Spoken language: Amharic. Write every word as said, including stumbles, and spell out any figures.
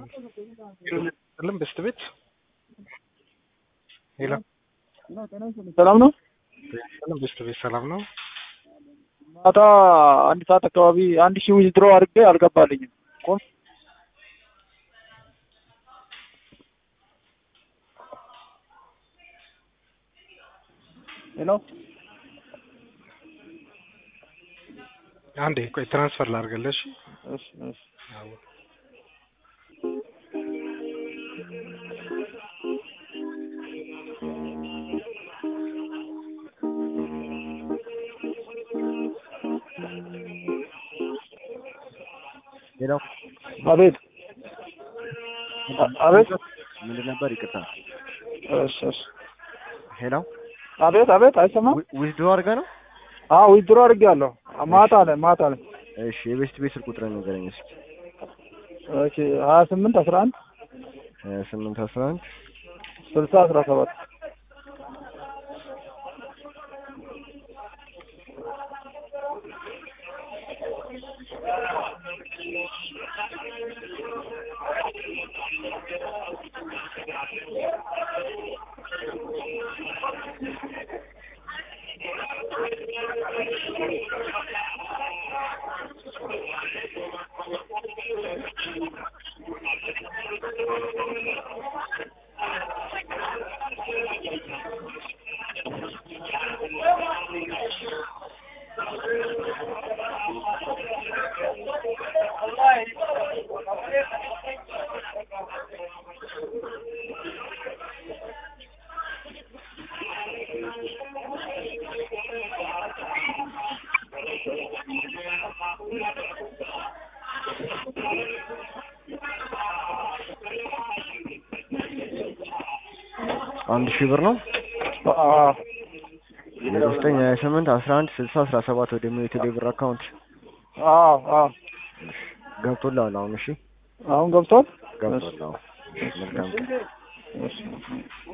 ሰላም በስተ ቤት ሄሎ ሰላም ነው። ሰላም በስተ ቤት ሰላም ነው። ማታ አንድ ሰዓት አካባቢ አንድ ሺህ ዊዝድሮ አድርጌ አልገባልኝም። ቆም ሄሎ አንዴ ቆይ ትራንስፈር ላድርግልሽ። እሺ እሺ አዎ ሄሎ አቤት አቤት ምንድን ነበር? ይቅርታ። እሺ እሺ ሄሎ አቤት አቤት አይሰማም። ዊዝድሮ አድርገህ ነው? አዎ ዊዝድሮ አድርጌያለሁ። ማታ ላይ ማታ ላይ እሺ የቤስት ቤት ስልክ ቁጥር ንገረኝ እስኪ። እሺ ሀያ ስምንት አስራ አንድ ሀያ ስምንት አስራ አንድ ስልሳ አስራ ሰባት አንድ ሺህ ብር ነው። አዎ ዘጠኝ ሀያ ስምንት አስራ አንድ ስልሳ አስራ ሰባት ወደ ሜቴ ብር አካውንት አዎ አዎ ገብቶልሃል አሁን? እሺ አሁን ገብቷል። ገብቶልሃል። መልካም ቀን። እሺ